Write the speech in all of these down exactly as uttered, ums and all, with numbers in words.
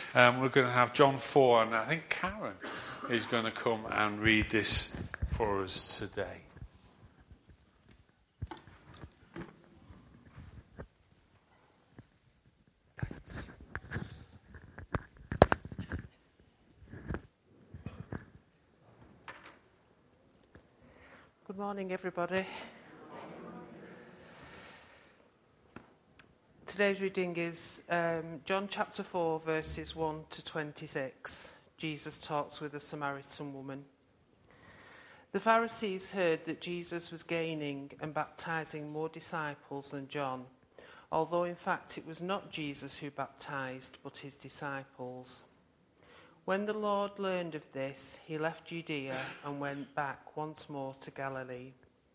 Um, we're going to have John four, and I think Karen is going to come and read this for us today. Good morning, everybody. Today's reading is um, John chapter four, verses one to twenty-six. Jesus talks with a Samaritan woman. The Pharisees heard that Jesus was gaining and baptizing more disciples than John, although in fact it was not Jesus who baptized, but his disciples. When the Lord learned of this, he left Judea and went back once more to Galilee.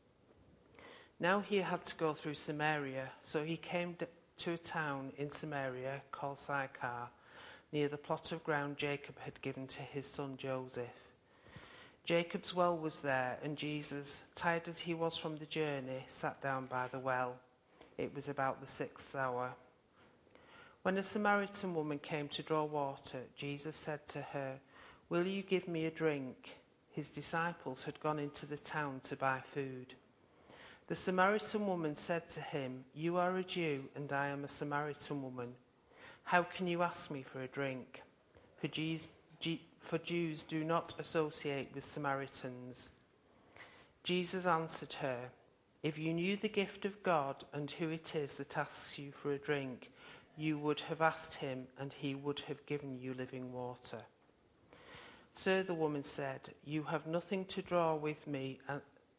Now he had to go through Samaria, so he came to a town in Samaria called Sychar, near the plot of ground Jacob had given to his son Joseph. Jacob's well was there, and Jesus, tired as he was from the journey, sat down by the well. It was about the sixth hour. When a Samaritan woman came to draw water, Jesus said to her, "Will you give me a drink?" His disciples had gone into the town to buy food. The Samaritan woman said to him, "You are a Jew, and I am a Samaritan woman. How can you ask me for a drink?" For Jews, for Jews do not associate with Samaritans. Jesus answered her, "If you knew the gift of God and who it is that asks you for a drink, you would have asked him, and he would have given you living water." "Sir," the woman said, "you have nothing to draw with me, and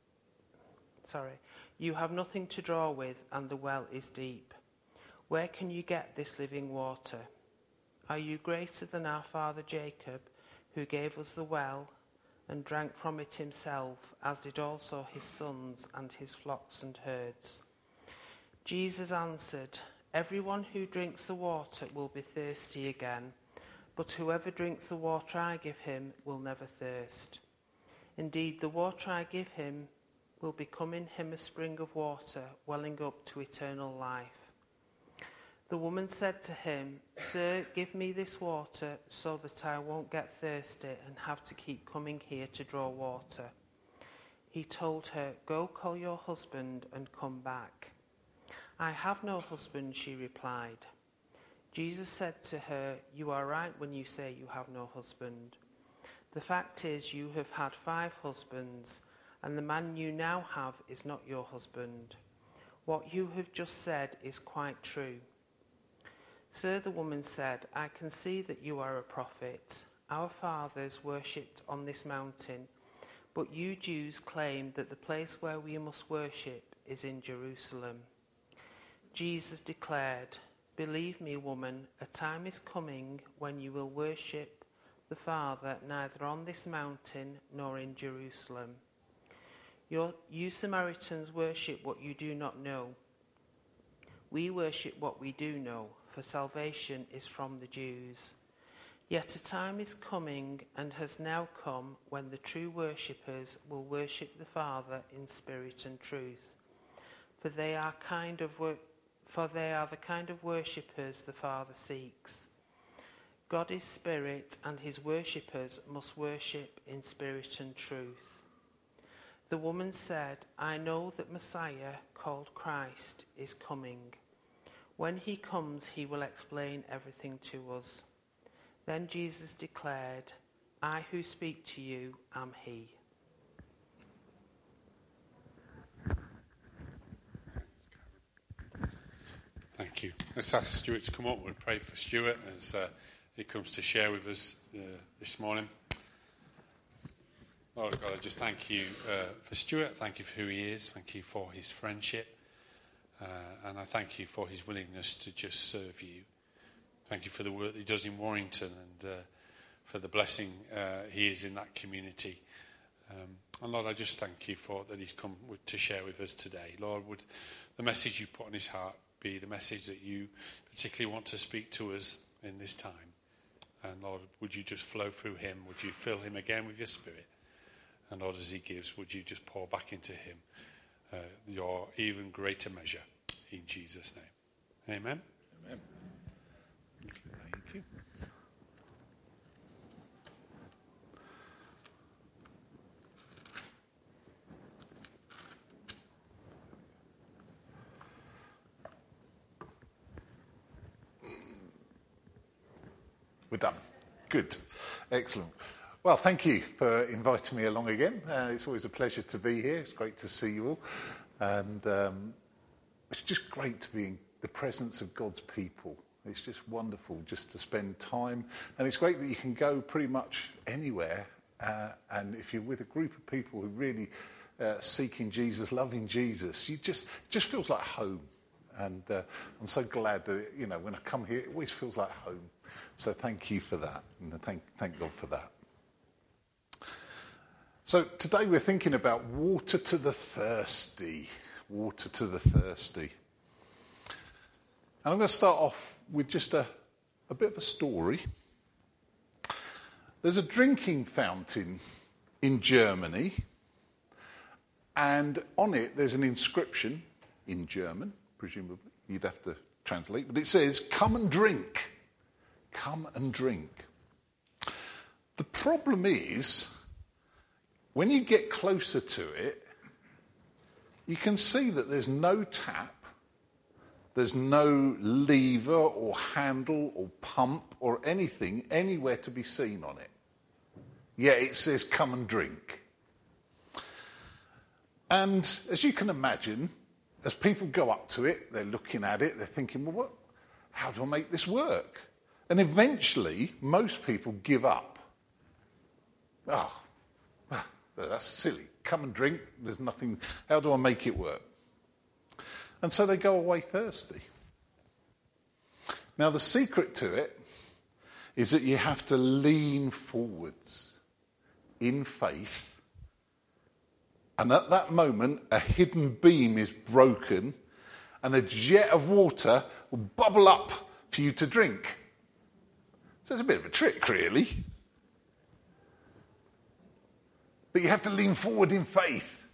sorry, you have nothing to draw with, and the well is deep. Where can you get this living water? Are you greater than our father Jacob, who gave us the well and drank from it himself, as did also his sons and his flocks and herds?" Jesus answered, "Everyone who drinks the water will be thirsty again, but whoever drinks the water I give him will never thirst. Indeed, the water I give him will become in him a spring of water welling up to eternal life." The woman said to him, "Sir, give me this water so that I won't get thirsty and have to keep coming here to draw water." He told her, "Go call your husband and come back." "I have no husband," she replied. Jesus said to her, "You are right when you say you have no husband. The fact is, you have had five husbands, and the man you now have is not your husband. What you have just said is quite true." "Sir," the woman said, "I can see that you are a prophet. Our fathers worshipped on this mountain, but you Jews claim that the place where we must worship is in Jerusalem." Jesus declared, "Believe me, woman, a time is coming when you will worship the Father neither on this mountain nor in Jerusalem. Your, you Samaritans worship what you do not know. We worship what we do know, for salvation is from the Jews. Yet a time is coming and has now come when the true worshippers will worship the Father in spirit and truth, for they are kind of wor- for they are the kind of worshippers the Father seeks. God is spirit, and his worshippers must worship in spirit and truth." The woman said, "I know that Messiah, called Christ, is coming. When he comes, he will explain everything to us." Then Jesus declared, "I who speak to you am he." Thank you. Let's ask Stuart to come up. We'll pray for Stuart as uh, he comes to share with us uh, this morning. Lord God, I just thank you uh, for Stuart. Thank you for who he is. Thank you for his friendship. Uh, and I thank you for his willingness to just serve you. Thank you for the work that he does in Warrington and uh, for the blessing uh, he is in that community. Um, and Lord, I just thank you for that he's come with, to share with us today. Lord, would the message you put on his heart be the message that you particularly want to speak to us in this time? And Lord, would you just flow through him? Would you fill him again with your spirit? And Lord, as he gives, would you just pour back into him uh, your even greater measure in Jesus' name? Amen. Amen. Thank you. We're done. Good. Excellent. Well, thank you for inviting me along again. Uh, it's always a pleasure to be here. It's great to see you all. And um, it's just great to be in the presence of God's people. It's just wonderful just to spend time. And it's great that you can go pretty much anywhere. Uh, and if you're with a group of people who really uh, seeking Jesus, loving Jesus, you just it just feels like home. And uh, I'm so glad that, you know, when I come here, it always feels like home. So thank you for that. And thank, thank God for that. So today we're thinking about water to the thirsty. Water to the thirsty. And I'm going to start off with just a, a bit of a story. There's a drinking fountain in Germany, and on it there's an inscription in German, presumably. You'd have to translate, but it says, "Come and drink. Come and drink." The problem is, when you get closer to it, you can see that there's no tap, there's no lever or handle or pump or anything anywhere to be seen on it. Yet it says, "Come and drink." And as you can imagine, as people go up to it, they're looking at it, they're thinking, well, what? How do I make this work? And eventually, most people give up. Oh, that's silly. Come and drink. There's nothing. How do I make it work? And so they go away thirsty. Now, the secret to it is that you have to lean forwards in faith. And at that moment, a hidden beam is broken and a jet of water will bubble up for you to drink. So it's a bit of a trick, really. But you have to lean forward in faith.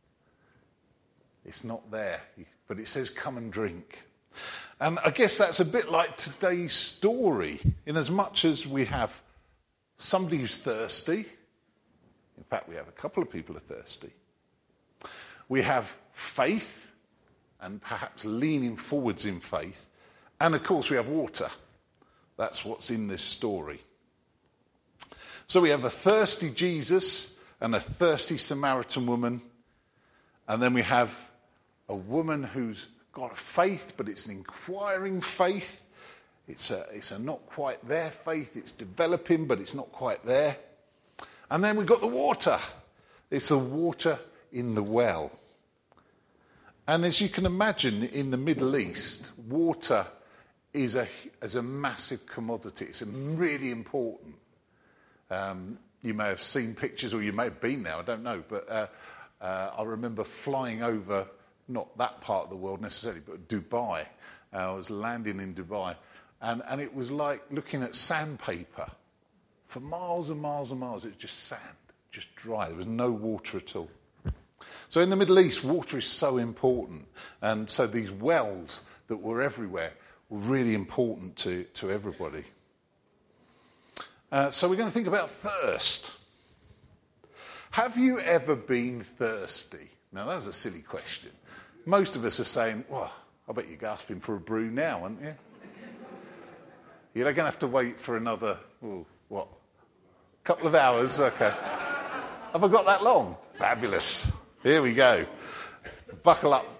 It's not there, but it says, "Come and drink." And I guess that's a bit like today's story, in as much as we have somebody who's thirsty. In fact, we have a couple of people who are thirsty. We have faith, and perhaps leaning forwards in faith. And of course, we have water. That's what's in this story. So we have a thirsty Jesus and a thirsty Samaritan woman. And then we have a woman who's got a faith, but it's an inquiring faith. It's a, it's a not quite there faith. It's developing, but it's not quite there. And then we've got the water. It's the water in the well. And as you can imagine, in the Middle East, water is a, is a massive commodity. It's really important. Um, you may have seen pictures, or you may have been there, I don't know. But uh, uh, I remember flying over, not that part of the world necessarily, but Dubai. Uh, I was landing in Dubai. And, and it was like looking at sandpaper. For miles and miles and miles, it was just sand, just dry. There was no water at all. So in the Middle East, water is so important. And so these wells that were everywhere were really important to, to everybody. Uh, so we're going to think about thirst. Have you ever been thirsty? Now, that's a silly question. Most of us are saying, well, I bet you're gasping for a brew now, aren't you? You're going to have to wait for another, oh, what, couple of hours? Okay. Have I got that long? Fabulous. Here we go. Buckle up.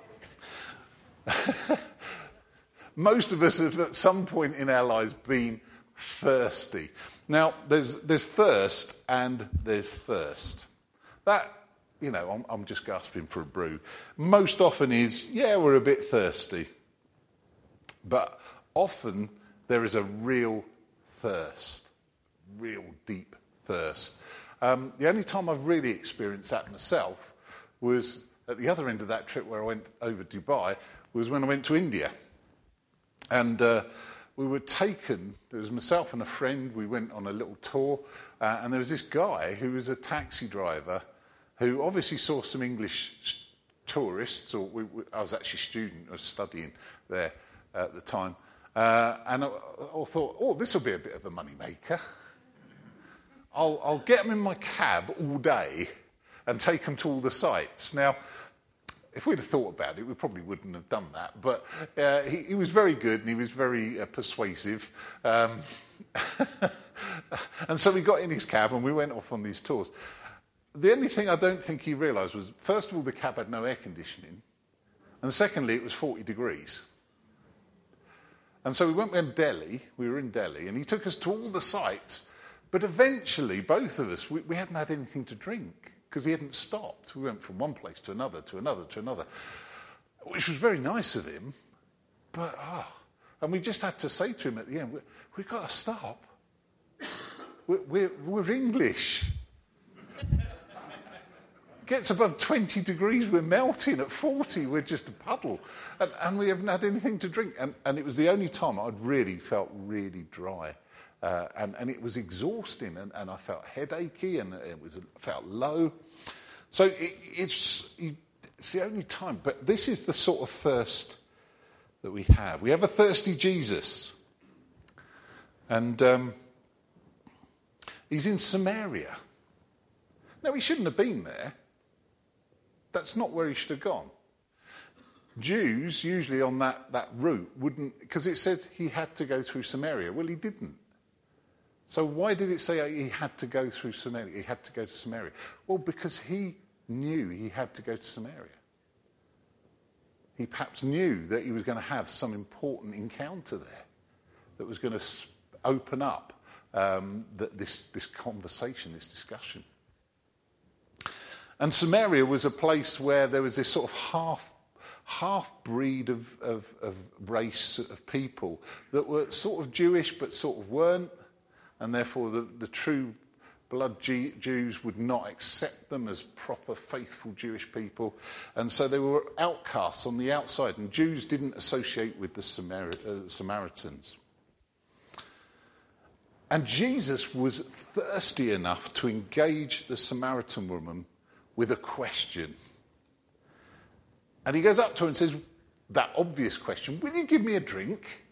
Most of us have at some point in our lives been thirsty. Now, there's there's thirst and there's thirst. That, you know, I'm, I'm just gasping for a brew. Most often is, yeah, we're a bit thirsty. But often there is a real thirst, real deep thirst. Um, the only time I've really experienced that myself was at the other end of that trip where I went over Dubai, was when I went to India. And uh, we were taken, there was myself and a friend, we went on a little tour, uh, and there was this guy who was a taxi driver who obviously saw some English tourists, or we, we, I was actually a student, I was studying there at the time, uh, and I, I thought, oh, this will be a bit of a money maker. I'll, I'll get them in my cab all day and take them to all the sites. Now, if we'd have thought about it, we probably wouldn't have done that. But uh, he, he was very good and he was very uh, persuasive. Um, and so we got in his cab and we went off on these tours. The only thing I don't think he realised was, first of all, the cab had no air conditioning. And secondly, it was forty degrees. And so we went to Delhi, we were in Delhi, and he took us to all the sites. But eventually, both of us, we, we hadn't had anything to drink because he hadn't stopped. We went from one place to another, to another, to another, which was very nice of him. But, oh, and we just had to say to him at the end, we, we've got to stop. We're, we're, we're English. Gets above twenty degrees, we're melting. At forty, we're just a puddle. And, and we haven't had anything to drink. And, and it was the only time I'd really felt really dry. Uh, and, and it was exhausting. And, and I felt headachy and it was felt low. So it, it's, it's the only time. But this is the sort of thirst that we have. We have a thirsty Jesus. And um, he's in Samaria. Now, he shouldn't have been there. That's not where he should have gone. Jews, usually on that, that route, wouldn't, because it said he had to go through Samaria. Well, he didn't. So why did it say he had to go through Samaria? He had to go to Samaria. Well, because he knew he had to go to Samaria. He perhaps knew that he was going to have some important encounter there that was going to open up um, the, this, this conversation, this discussion. And Samaria was a place where there was this sort of half, half breed of, of, of race of people that were sort of Jewish but sort of weren't, and therefore the, the true blood G- Jews would not accept them as proper, faithful Jewish people. And so they were outcasts on the outside, and Jews didn't associate with the Samar- uh, Samaritans. And Jesus was thirsty enough to engage the Samaritan woman with a question. And he goes up to her and says, that obvious question, will you give me a drink?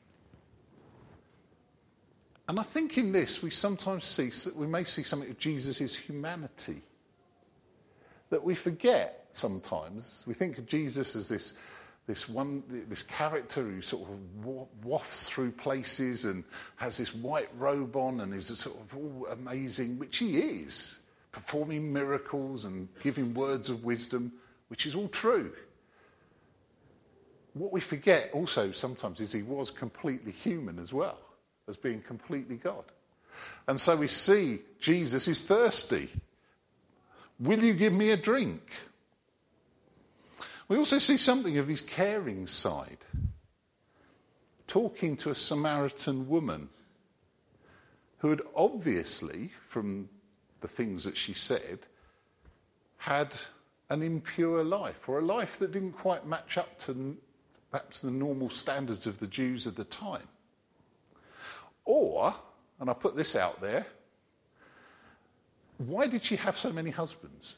And I think in this we sometimes see, we may see something of Jesus' humanity that we forget sometimes. We think of Jesus as this, this one, this character who sort of wafts through places and has this white robe on and is sort of all amazing, which he is, performing miracles and giving words of wisdom, which is all true. What we forget also sometimes is he was completely human as well, as being completely God. And so we see Jesus is thirsty. Will you give me a drink? We also see something of his caring side. Talking to a Samaritan woman who had obviously, from the things that she said, had an impure life, or a life that didn't quite match up to perhaps the normal standards of the Jews of the time. Or, and I put this out there, why did she have so many husbands?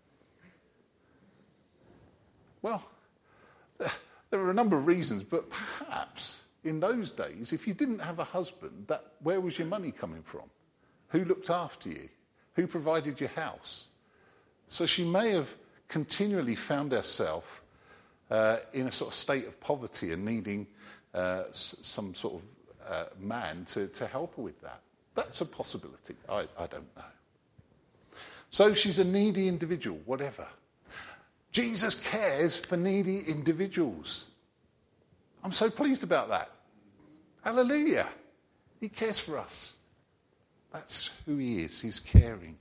Well, there are a number of reasons, but perhaps in those days, if you didn't have a husband, that where was your money coming from? Who looked after you? Who provided your house? So she may have continually found herself uh, in a sort of state of poverty and needing uh, s- some sort of uh, man to, to help her with that. That's a possibility. I, I don't know. So she's a needy individual, whatever. Jesus cares for needy individuals. I'm so pleased about that. Hallelujah. He cares for us. That's who he is. He's caring.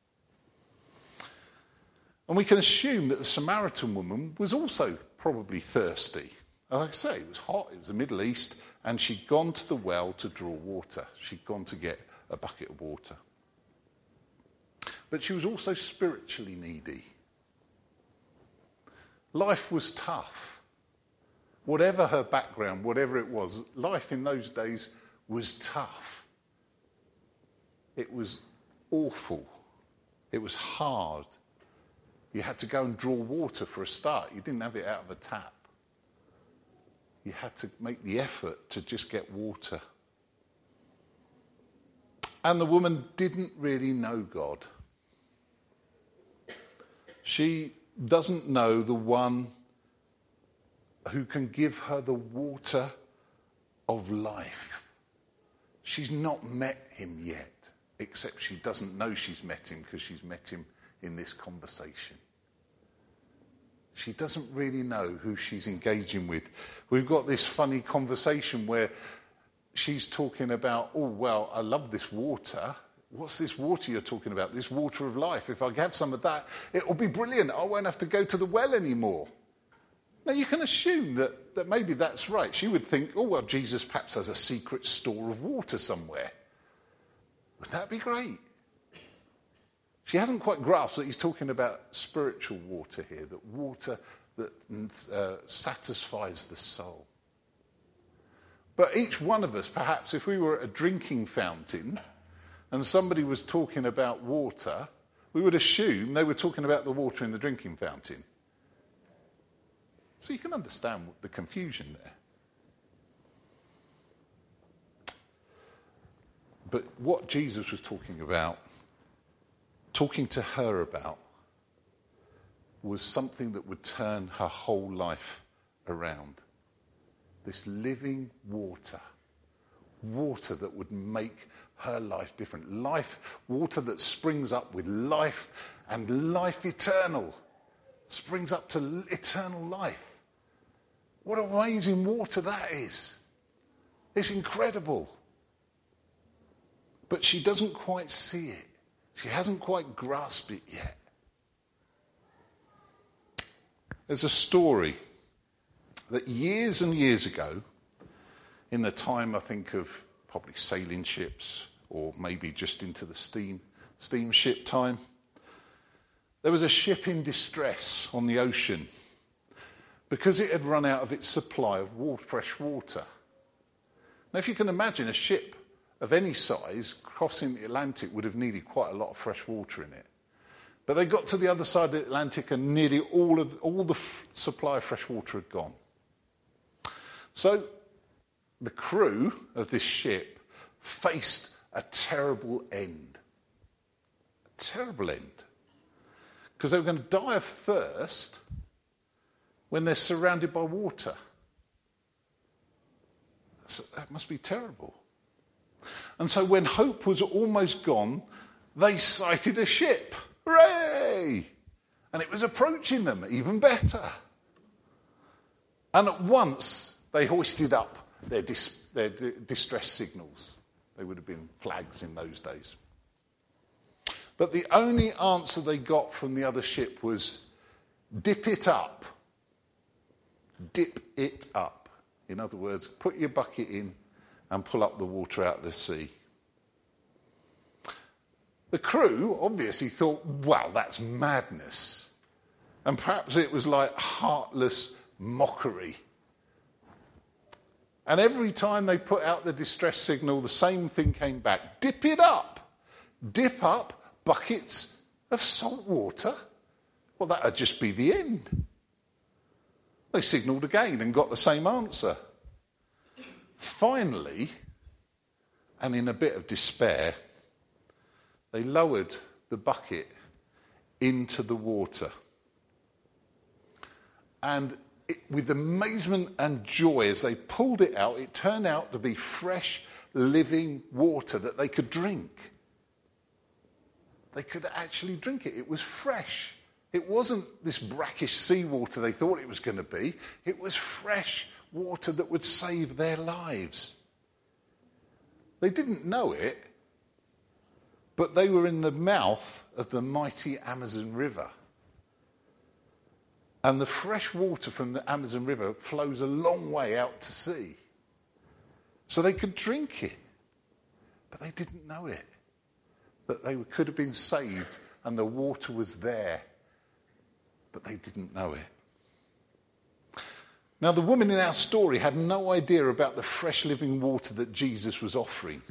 And we can assume that the Samaritan woman was also probably thirsty. Like I say, it was hot, it was the Middle East, and she'd gone to the well to draw water. She'd gone to get a bucket of water. But she was also spiritually needy. Life was tough. Whatever her background, whatever it was, life in those days was tough. It was awful. It was hard. You had to go and draw water for a start. You didn't have it out of a tap. You had to make the effort to just get water. And the woman didn't really know God. She doesn't know the one who can give her the water of life. She's not met him yet, except she doesn't know she's met him because she's met him in this conversation. She doesn't really know who she's engaging with. We've got this funny conversation where she's talking about, oh, well, I love this water. What's this water you're talking about? This water of life. If I have some of that, it will be brilliant. I won't have to go to the well anymore. Now, you can assume that, that maybe that's right. She would think, oh, well, Jesus perhaps has a secret store of water somewhere. Would that be great? She hasn't quite grasped that he's talking about spiritual water here, that water that uh, satisfies the soul. But each one of us, perhaps, if we were at a drinking fountain and somebody was talking about water, we would assume they were talking about the water in the drinking fountain. So you can understand the confusion there. But what Jesus was talking about, talking to her about, was something that would turn her whole life around. This living water. Water that would make her life different. Life, water that springs up with life and life eternal. Springs up to eternal life. What amazing water that is. It's incredible. But she doesn't quite see it. She hasn't quite grasped it yet. There's a story that years and years ago, in the time, I think, of probably sailing ships or maybe just into the steam steamship time, there was a ship in distress on the ocean because it had run out of its supply of water, fresh water. Now, if you can imagine, a ship of any size crossing the Atlantic would have needed quite a lot of fresh water in it. But they got to the other side of the Atlantic and nearly all of all the f- supply of fresh water had gone. So the crew of this ship faced a terrible end. A terrible end. Because they were going to die of thirst when they're surrounded by water. So that must be terrible. And so when hope was almost gone, they sighted a ship. Hooray! And it was approaching them even better. And at once they hoisted up their, dis- their d- distress signals. They would have been flags in those days. But the only answer they got from the other ship was, dip it up. Dip it up. In other words, put your bucket in and pull up the water out of the sea. The crew obviously thought, well, that's madness. And perhaps it was like heartless mockery. And every time they put out the distress signal, the same thing came back. Dip it up. Dip up buckets of salt water. Well, that would just be the end. They signalled again and got the same answer. Finally, and in a bit of despair, they lowered the bucket into the water. And it, with amazement and joy, as they pulled it out, it turned out to be fresh, living water that they could drink. They could actually drink it. It was fresh. It wasn't this brackish seawater they thought it was going to be. It was fresh water that would save their lives. They didn't know it, but they were in the mouth of the mighty Amazon River. And the fresh water from the Amazon River flows a long way out to sea. So they could drink it, but they didn't know it. That they could have been saved and the water was there, but they didn't know it. Now, the woman in our story had no idea about the fresh living water that Jesus was offering.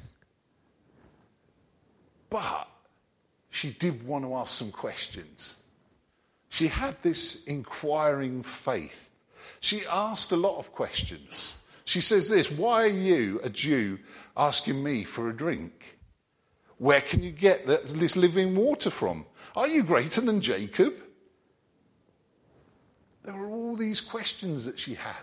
But she did want to ask some questions. She had this inquiring faith. She asked a lot of questions. She says this, why are you, a Jew, asking me for a drink? Where can you get this living water from? Are you greater than Jacob? There were all these questions that she had.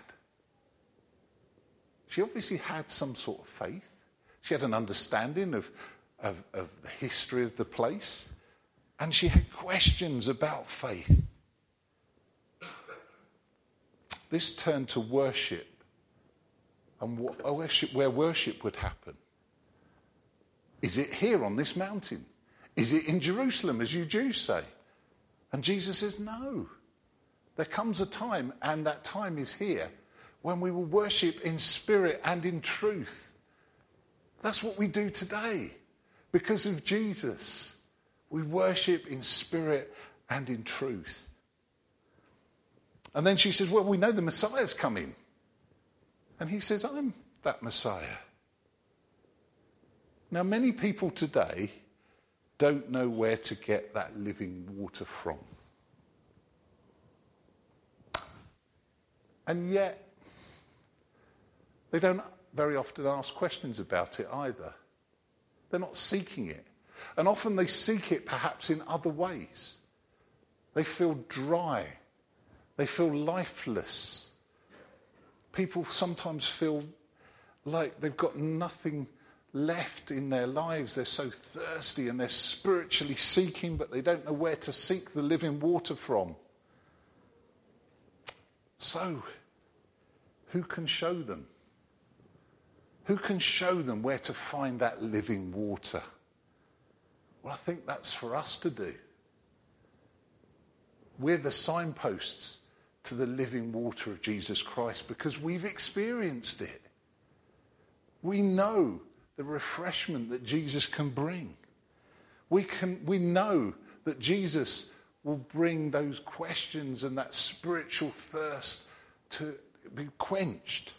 She obviously had some sort of faith. She had an understanding of, of, of the history of the place. And she had questions about faith. This turned to worship. And worship, where worship would happen. Is it here on this mountain? Is it in Jerusalem, as you Jews say? And Jesus says, no. There comes a time, and that time is here, when we will worship in spirit and in truth. That's what we do today. Because of Jesus, we worship in spirit and in truth. And then she says, well, we know the Messiah's coming. And he says, I'm that Messiah. Now, many people today don't know where to get that living water from. And yet, they don't very often ask questions about it either. They're not seeking it. And often they seek it perhaps in other ways. They feel dry. They feel lifeless. People sometimes feel like they've got nothing left in their lives. They're so thirsty and they're spiritually seeking, but they don't know where to seek the living water from. So, who can show them? Who can show them where to find that living water? Well, I think that's for us to do. We're the signposts to the living water of Jesus Christ because we've experienced it. We know the refreshment that Jesus can bring. We can, we know that Jesus will bring those questions and that spiritual thirst to be quenched.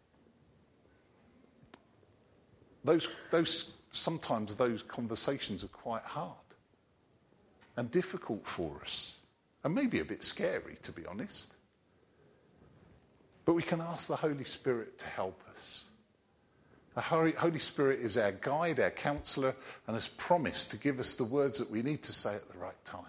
Those, those, sometimes those conversations are quite hard and difficult for us, and maybe a bit scary, to be honest. But we can ask the Holy Spirit to help us. The Holy Spirit is our guide, our counsellor, and has promised to give us the words that we need to say at the right time.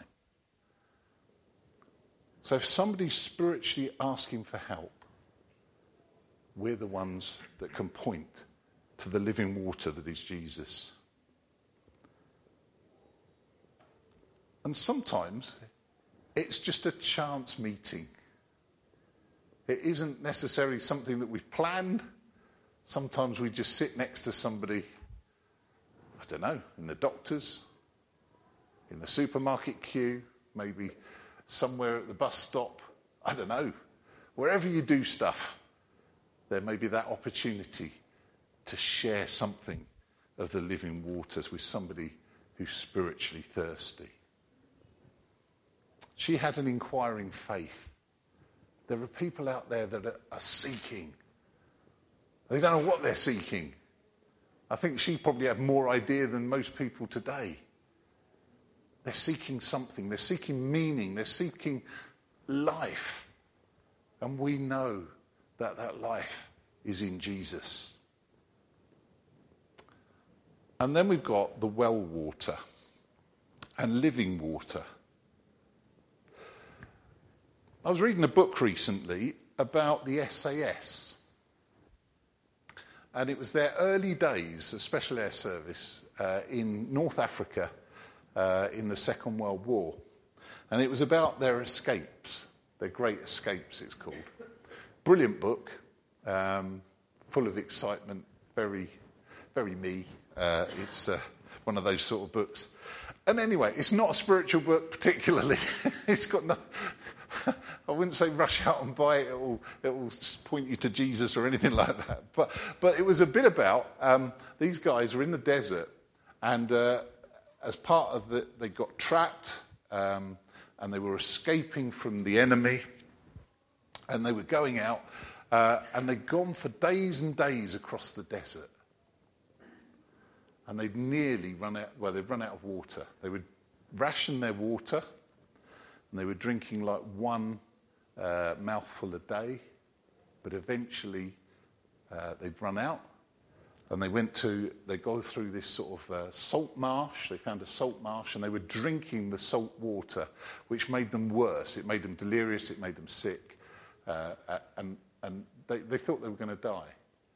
So if somebody's spiritually asking for help, we're the ones that can point to the living water that is Jesus. And sometimes it's just a chance meeting. It isn't necessarily something that we've planned. Sometimes we just sit next to somebody, I don't know, in the doctor's, in the supermarket queue, maybe somewhere at the bus stop, I don't know. Wherever you do stuff, there may be that opportunity to share something of the living waters with somebody who's spiritually thirsty. She had an inquiring faith. There are people out there that are, are seeking. They don't know what they're seeking. I think she probably had more idea than most people today. They're seeking something. They're seeking meaning. They're seeking life. And we know that that life is in Jesus. And then we've got the well water and living water. I was reading a book recently about the S A S. And it was their early days, a special air service, uh, in North Africa uh, in the Second World War. And it was about their escapes, their great escapes, it's called. Brilliant book, um, full of excitement, very, very me. Uh, it's uh, one of those sort of books. And anyway, it's not a spiritual book particularly. It's got nothing. I wouldn't say rush out and buy it. It will, it will point you to Jesus or anything like that. But but it was a bit about um, these guys were in the desert, and uh, as part of the, they got trapped, um, and they were escaping from the enemy, and they were going out, uh, and they'd gone for days and days across the desert. And they'd nearly run out, well, they'd run out of water. They would ration their water, and they were drinking like one uh, mouthful a day. But eventually, uh, they'd run out, And they went to, they go through this sort of uh, salt marsh. They found a salt marsh and they were drinking the salt water, which made them worse. It made them delirious. It made them sick. Uh, and and they, they thought they were going to die.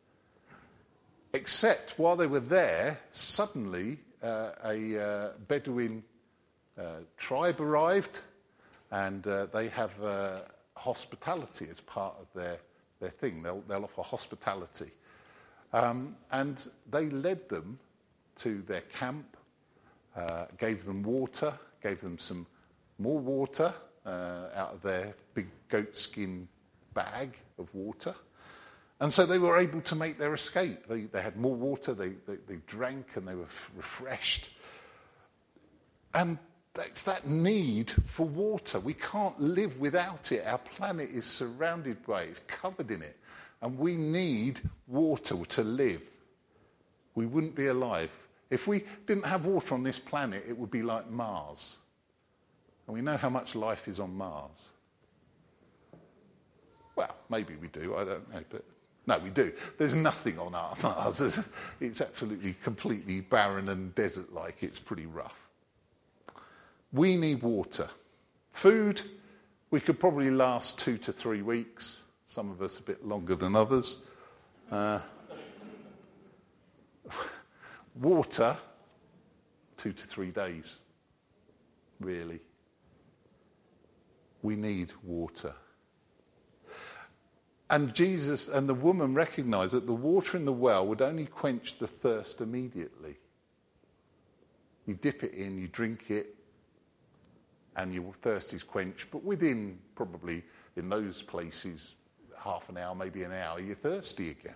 Except while they were there, suddenly uh, a uh, Bedouin uh, tribe arrived, and uh, they have uh, hospitality as part of their, their thing. They'll, they'll offer hospitality. Um, and they led them to their camp, uh, gave them water, gave them some more water uh, out of their big goatskin bag of water. And so they were able to make their escape. They, they had more water, they, they, they drank, and they were f- refreshed. And it's that need for water. We can't live without it. Our planet is surrounded by it, it's covered in it. And we need water to live. We wouldn't be alive. If we didn't have water on this planet, it would be like Mars. And we know how much life is on Mars. Well, maybe we do, I don't know. But no, we do. There's nothing on our Mars. It's absolutely, completely barren and desert-like. It's pretty rough. We need water. Food, we could probably last two to three weeks. Some of us a bit longer than others. Uh, water, two to three days, really. We need water. And Jesus and the woman recognized that the water in the well would only quench the thirst immediately. You dip it in, you drink it, and your thirst is quenched. But within, probably, in those places, half an hour, maybe an hour, you're thirsty again.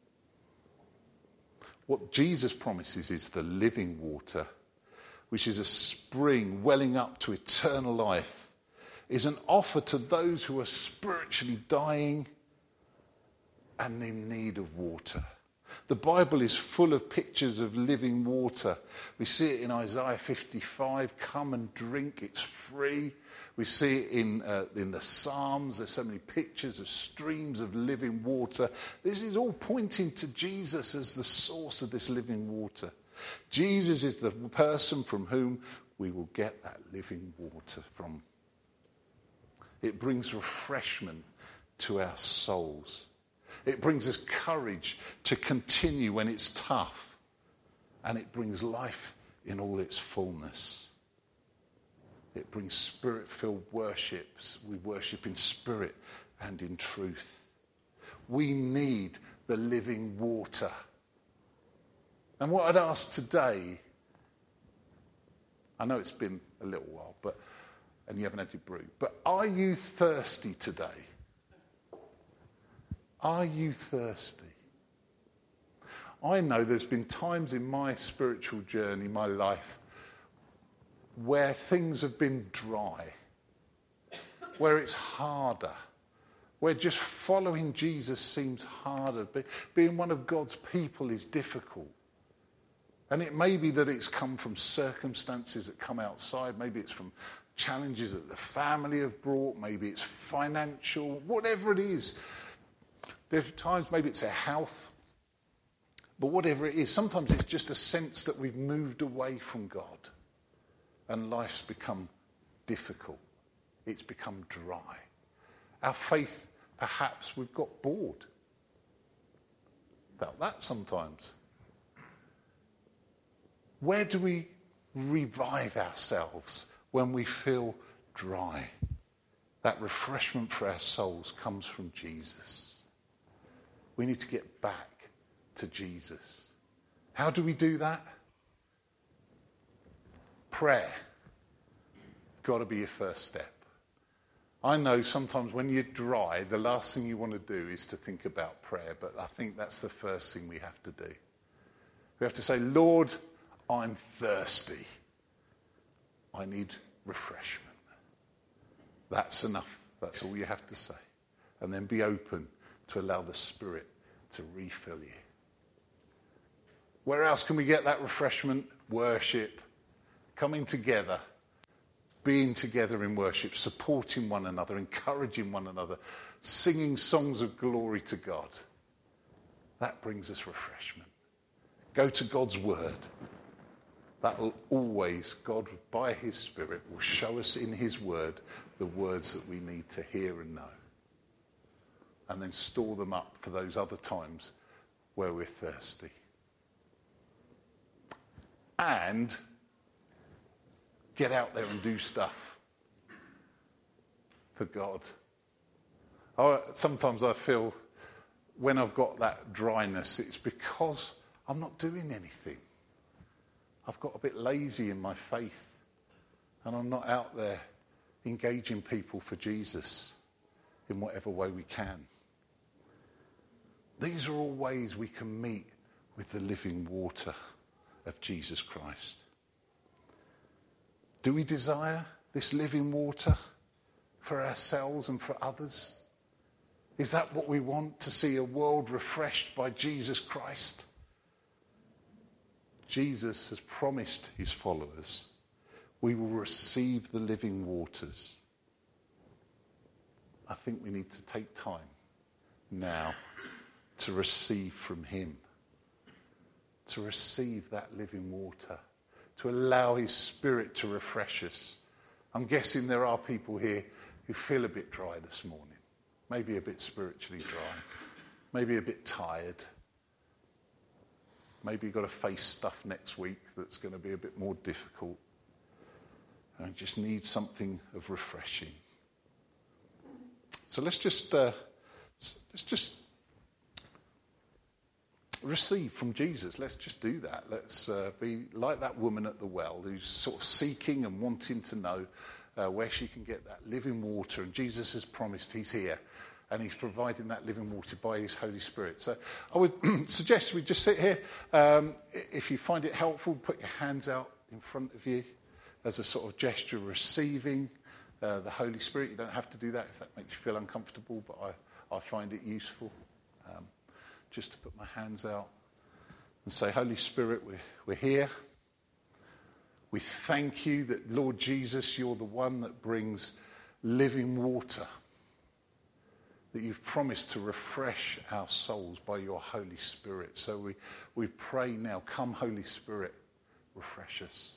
What Jesus promises is the living water, which is a spring welling up to eternal life, is an offer to those who are spiritually dying and in need of water. The Bible is full of pictures of living water. We see it in Isaiah fifty-five, come and drink, it's free. We see it in, uh, in the Psalms. There's so many pictures of streams of living water. This is all pointing to Jesus as the source of this living water. Jesus is the person from whom we will get that living water from. It brings refreshment to our souls. It brings us courage to continue when it's tough. And it brings life in all its fullness. It brings spirit-filled worships. We worship in spirit and in truth. We need the living water. And what I'd ask today, I know it's been a little while, but and you haven't had your brew, but are you thirsty today? Are you thirsty? I know there's been times in my spiritual journey, my life, where things have been dry, where it's harder, where just following Jesus seems harder. Being one of God's people is difficult. And it may be that it's come from circumstances that come outside. Maybe it's from challenges that the family have brought. Maybe it's financial, whatever it is. There's times maybe it's our health. But whatever it is, sometimes it's just a sense that we've moved away from God. And life's become difficult. It's become dry. Our faith, perhaps we've got bored. Felt that sometimes. Where do we revive ourselves when we feel dry? That refreshment for our souls comes from Jesus. We need to get back to Jesus. How do we do that? Prayer. Got to be your first step. I know sometimes when you're dry, the last thing you want to do is to think about prayer, but I think that's the first thing we have to do. We have to say, Lord, I'm thirsty. I need refreshment. That's enough. That's all you have to say. And then be open to allow the Spirit to refill you. Where else can we get that refreshment? Worship. Coming together. Being together in worship. Supporting one another. Encouraging one another. Singing songs of glory to God. That brings us refreshment. Go to God's word. That will always, God, by his Spirit, will show us in his word the words that we need to hear and know. And then store them up for those other times where we're thirsty. And get out there and do stuff for God. I, sometimes I feel when I've got that dryness, it's because I'm not doing anything. I've got a bit lazy in my faith, and I'm not out there engaging people for Jesus in whatever way we can. These are all ways we can meet with the living water of Jesus Christ. Do we desire this living water for ourselves and for others? Is that what we want, to see a world refreshed by Jesus Christ? Jesus has promised his followers, we will receive the living waters. I think we need to take time now to receive from him, to receive that living water, to allow his Spirit to refresh us. I'm guessing there are people here who feel a bit dry this morning, maybe a bit spiritually dry, maybe a bit tired. Maybe you've got to face stuff next week that's going to be a bit more difficult. And just need something of refreshing. So let's just uh, let's just receive from Jesus. Let's just do that. Let's uh, be like that woman at the well who's sort of seeking and wanting to know uh, where she can get that living water. And Jesus has promised he's here. And he's providing that living water by his Holy Spirit. So I would suggest we just sit here. Um, if you find it helpful, put your hands out in front of you as a sort of gesture of receiving uh, the Holy Spirit. You don't have to do that if that makes you feel uncomfortable, but I, I find it useful um, just to put my hands out and say, Holy Spirit, we're, we're here. We thank you that, Lord Jesus, you're the one that brings living water, that you've promised to refresh our souls by your Holy Spirit. So we, we pray now, come Holy Spirit, refresh us.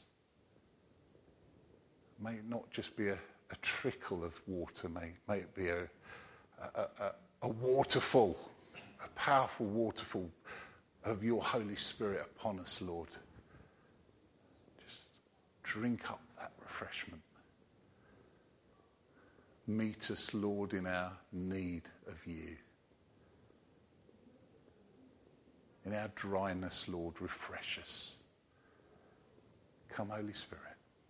May it not just be a, a trickle of water, may, may it be a, a, a, a waterfall, a powerful waterfall of your Holy Spirit upon us, Lord. Just drink up that refreshment. Meet us, Lord, in our need of you. In our dryness, Lord, refresh us. Come, Holy Spirit.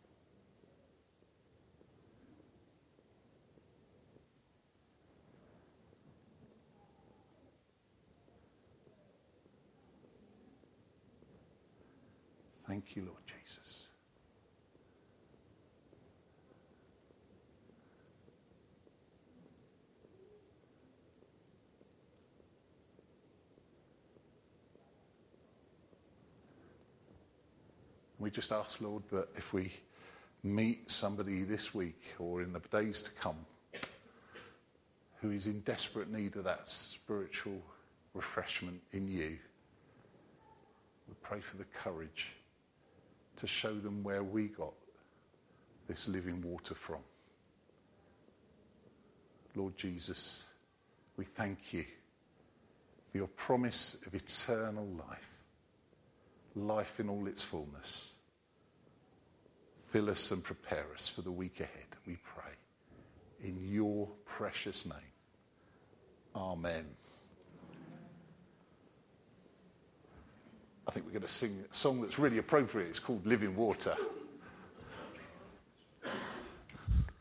Thank you, Lord Jesus. We just ask, Lord, that if we meet somebody this week or in the days to come who is in desperate need of that spiritual refreshment in you, we pray for the courage to show them where we got this living water from. Lord Jesus, we thank you for your promise of eternal life. Life in all its fullness. Fill us and prepare us for the week ahead, we pray. In your precious name. Amen. I think we're going to sing a song that's really appropriate. It's called Living Water.